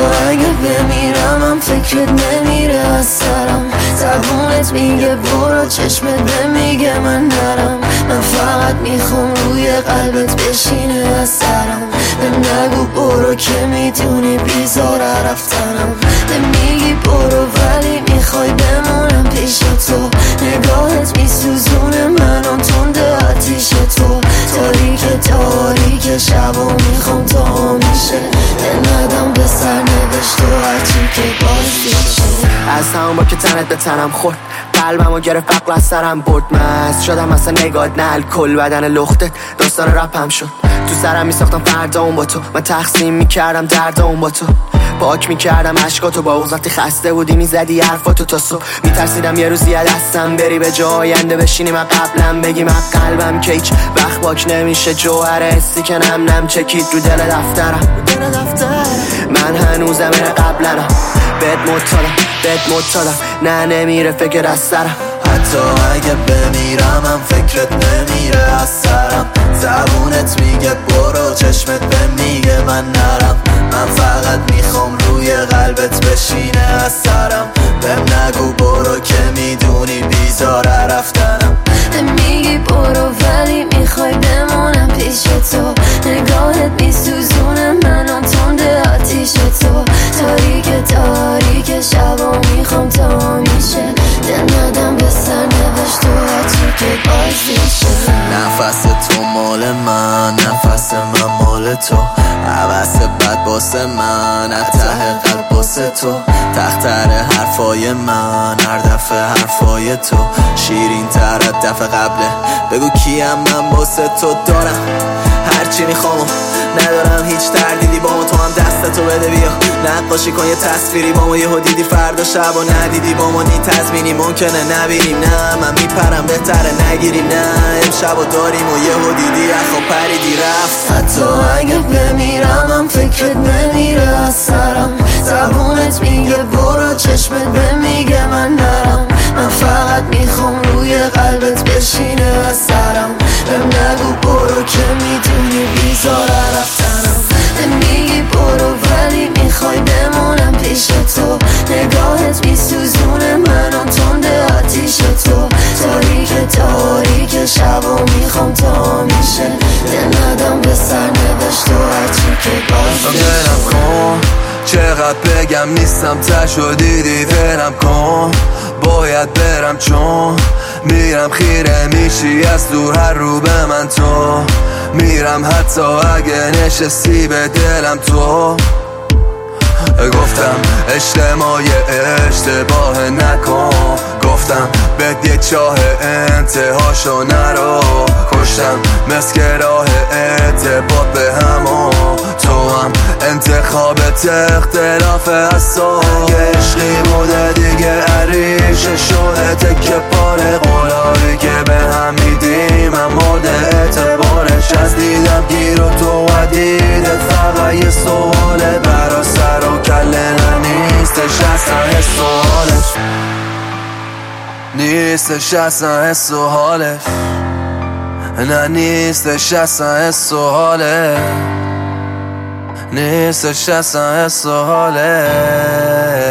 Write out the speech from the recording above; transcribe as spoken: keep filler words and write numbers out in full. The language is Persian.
اگه بمیرم هم فکرت نمیره از سرم. زبونت میگه برو، چشمت نمیگه من نرم. من فقط میخوام روی قلبت بشینه از سرم. به نگو برو که میتونی بیزار رفتنم. نمیگی برو ولی میخوای بمونم پیش تو. نگاهت میسوزونه منو تنده آتیش تو. تاریک تاریک شب و میخوام تا میشه دل ندم به سرنوشت و هرچی که بازی شه. از همون با که تنت به تنم خورد، قلبم و گرفت عقل از سرم برد. مست شدم اصلا نگات نه الکل، بدن لختت داستان رپم شد. تو سرم میساختم فردا اون با تو، من تقسیم میکردم درد اون با تو. پاک میکردم عشقاتو با اون، وقتی خسته بودی میزدی حرفاتو تا صبح. میترسیدم یه روزی از دستم بری، به جای آینده بشینی من قبلم بگی من قلبم که هیچ وقت پاک نمیشه. جوهر حسی که نم نم چکید رو دل دفترم. من هنوزم میره قبلنم، بهت مطالم بهت مطالم نه نمیره فکر از سرم. حتی اگه بمیرم هم فکرت نمیره از سرم. زبونت میگه برو، چشمت به میگه من نرم. من فقط میخوام روی قلبت بشینه از سرم. بهم نگو برو که میدونی بیزاره رفتنم. میگی برو ولی میخوای بمونم پیش تو. نگاهت میسوزونه منو تنده آتیش تو. تاریک تاریک شب و میخوام تا میشه دل ندم به سرنوشت و هرچی که بازی شه. نفس تو مال من، نفس من مال تو. عوض بد باسه من، از ته قلب باسه تو. تختر حرفای من، هر دفعه حرفای تو شیرین تر از دفعه قبله. بگو کیم من باسه تو دارم هرچی میخوام، ندارم هیچ تردیدی با ما. تو هم دستتو بده بیا نقاشی کن یه تصویری با ما. یهو دیدی فردا شب و ندیدی با ما. نی تضمینی ممکنه نبینیم، نه من میپرم بهتره نگیریم. نه امشب و داریم و یهو دیدی اخو پریدی رفت. حتی اگه بمیرم هم فکرت نمیره از سرم. زبونت میگه برو، چشمت بمیگه من نرم. من فقط میخوام روی قلبت بشینه از سرم. بهم نگو برو که میدونی بیزاره رفتنم. نمیگی برو ولی میخوای بمونم پیش تو. نگاهت میسوزونه منو تنده آتیش تو. تاریک تاریک شب و میخوام تا میشه دل ندم به سرنوشت و هرچی که بازی کن. چقدر بگم نیستم تشو دیدی ولم کن. باید برم چون میرم خیره میشی از دور هر رو به من تو. میرم حتی اگه نشستی به دلم تو. گفتم اجتماع اشتباه نکن. گفتم بهت یه چاه انتهاشو نرو. کشتم مسک راه اعتباط به همو. تو هم انتخابت اختلاف از تو. عشقی بوده دیگه عریشه شده تکه پاره. قولایی که به هم میدیم هم مورد اعتبارش. از دیدم گیر و تو و دیدت فقط یه سواله. برا سر و کله نیستش اصلا حس و حالش. نیستش اصلا حس و حالش. نه نیستش اصلا حس و حالش. نیستش اصلا حس و حالش.